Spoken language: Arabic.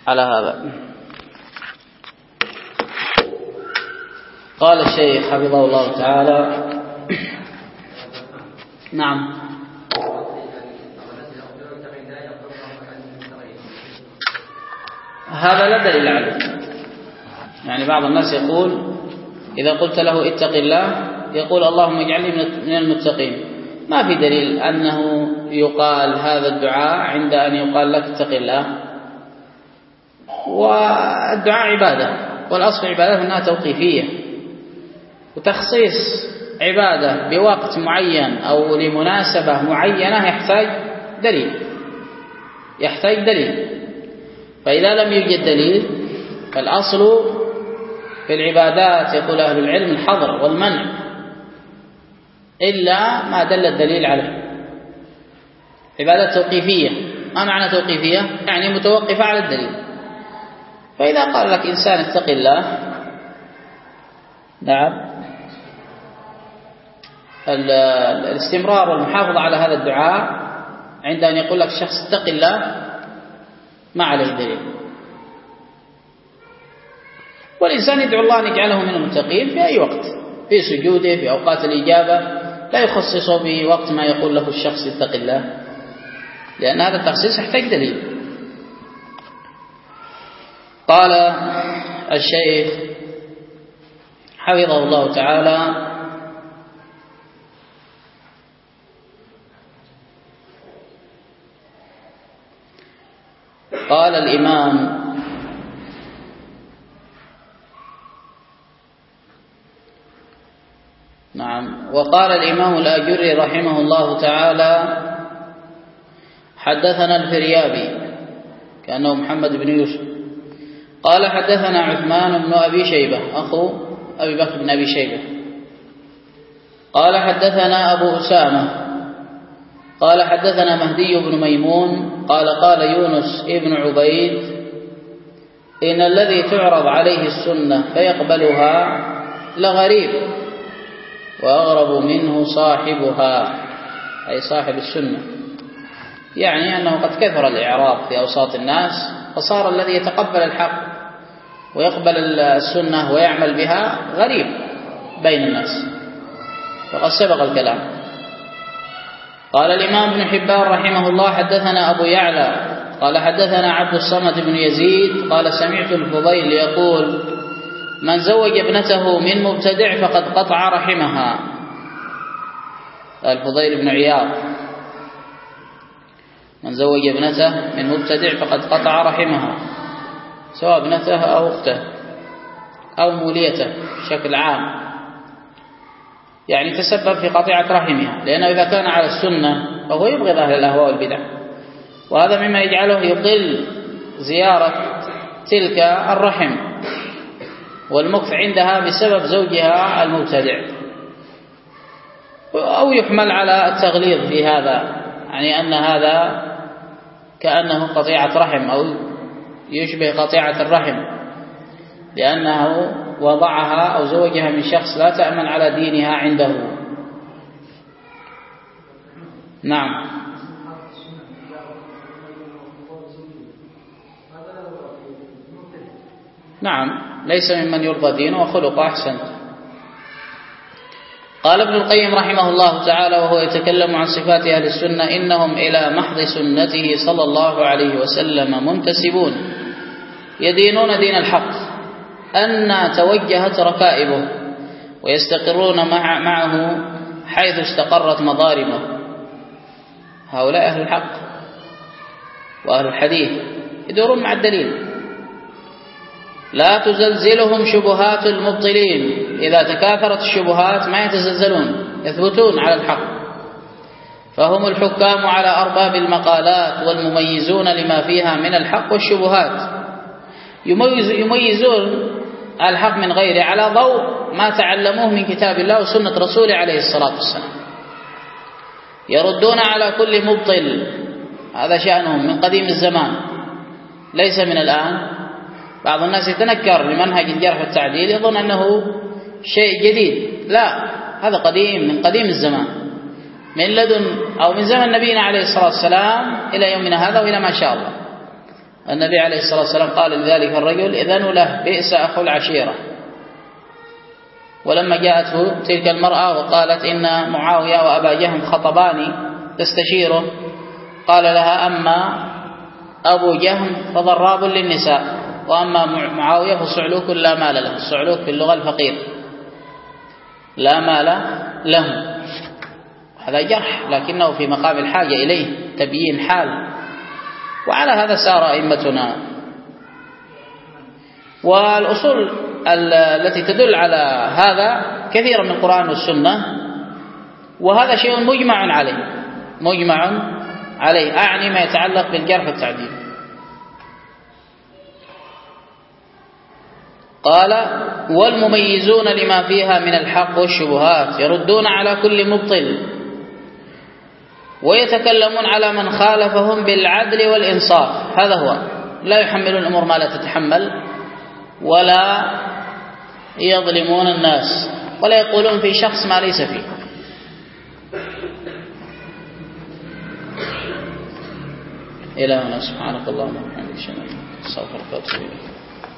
على هذا. قال الشيخ حفظه الله تعالى: نعم، هذا لا دليل عليه. يعني بعض الناس يقول إذا قلت له اتق الله يقول اللهم اجعلني من المتقين. ما في دليل أنه يقال هذا الدعاء عند أن يقال لك اتق الله. والدعاء عبادة، والأصل عبادة أنها توقيفية، وتخصيص عبادة بوقت معين أو لمناسبة معينة يحتاج دليل. فإذا لم يوجد دليل فالأصل في العبادات يقول أهل العلم الحظر والمنع إلا ما دل الدليل عليه. عبادات توقيفية. ما معنى توقيفية؟ يعني متوقفة على الدليل. فإذا قال لك إنسان اتق الله، نعم، الاستمرار والمحافظة على هذا الدعاء عند أن يقول لك الشخص اتق الله ما عليه دليل. والإنسان يدعو الله أن يجعله من المتقين في أي وقت، في سجوده، في أوقات الإجابة، لا يخصصه بوقت ما يقول له الشخص اتق الله، لأن هذا التخصيص يحتاج دليل. قال الشيخ حفظه الله تعالى: قال الإمام وقال الإمام الآجري رحمه الله تعالى: حدثنا الفريابي كأنه محمد بن يوسف قال حدثنا عثمان بن أبي شيبة أخو أبي بكر بن أبي شيبة قال حدثنا أبو أسامة قال حدثنا مهدي بن ميمون قال قال يونس ابن عبيد: إن الذي تعرض عليه السنة فيقبلها لغريب، وأغرب منه صاحبها، أي صاحب السنة. يعني أنه قد كثر الإعراض في أوساط الناس، فصار الذي يتقبل الحق ويقبل السنة ويعمل بها غريب بين الناس، وقد سبق الكلام. قال الإمام ابن حبان رحمه الله: حدثنا أبو يعلى قال حدثنا عبد الصمد بن يزيد قال سمعت الفضيل يقول: من زوج ابنته من مبتدع فقد قطع رحمها. الفضيل بن عياض: من زوج ابنته من مبتدع فقد قطع رحمها، سواء ابنته أو أخته أو موليته بشكل عام، يعني تسبب في قطيعة رحمها، لأنه إذا كان على السنة فهو يبغض أهل الأهواء والبدع، وهذا مما يجعله يقل زيارة تلك الرحم والمكث عندها بسبب زوجها المبتدع، أو يحمل على التغليظ في هذا، يعني أن هذا كأنه قطيعة رحم أو يشبه قطيعة الرحم، لأنه وضعها أو زوجها من شخص لا تأمن على دينها عنده. نعم. نعم، ليس ممن يرضى دينه وخلقه. أحسنت. قال ابن القيم رحمه الله تعالى وهو يتكلم عن صفات أهل السنة: إنهم إلى محض سنته صلى الله عليه وسلم منتسبون، يدينون دين الحق أن توجهت ركائبه، ويستقرون معه حيث استقرت مضاربه. هؤلاء أهل الحق وأهل الحديث يدورون مع الدليل، لا تزلزلهم شبهات المبطلين. إذا تكاثرت الشبهات ما يتزلزلون، يثبتون على الحق. فهم الحكام على أرباب المقالات والمميزون لما فيها من الحق والشبهات، يميزون الحق من غيره على ضوء ما تعلموه من كتاب الله وسنة رسوله عليه الصلاة والسلام. يردون على كل مبطل، هذا شأنهم من قديم الزمان، ليس من الآن. بعض الناس يتنكر لمنهج الجرح والتعديل، يظن أنه شيء جديد، لا، هذا قديم من قديم الزمان، من لدن أو من زمن نبينا عليه الصلاة والسلام إلى يومنا هذا وإلى ما شاء الله. النبي عليه الصلاة والسلام قال لذلك الرجل إذن له بئس أخو العشيرة. ولما جاءته تلك المرأة وقالت إن معاوية وأبا جهم خطباني تستشيره، قال لها أما أبو جهم فضراب للنساء، وأما معاوية فصعلوك لا مال له. الصعلوك في اللغة الفقير لا مال له. هذا جرح لكنه في مقام الحاجة إليه تبيين حال، وعلى هذا سار أئمتنا. والأصول التي تدل على هذا كثيرا من القرآن والسنة، وهذا شيء مجمع عليه أعني ما يتعلق بالجرح والتعديل. قال والمميزون لما فيها من الحق والشبهات يردون على كل مبطل ويتكلمون على من خالفهم بالعدل والإنصاف. هذا هو، لا يحملون الأمور ما لا تتحمل، ولا يظلمون الناس، ولا يقولون في شخص ما ليس فيه. إلهنا سبحانك اللهم وبحمدك أشهد أن لا إله إلا أنت أستغفرك وأتوب إليك.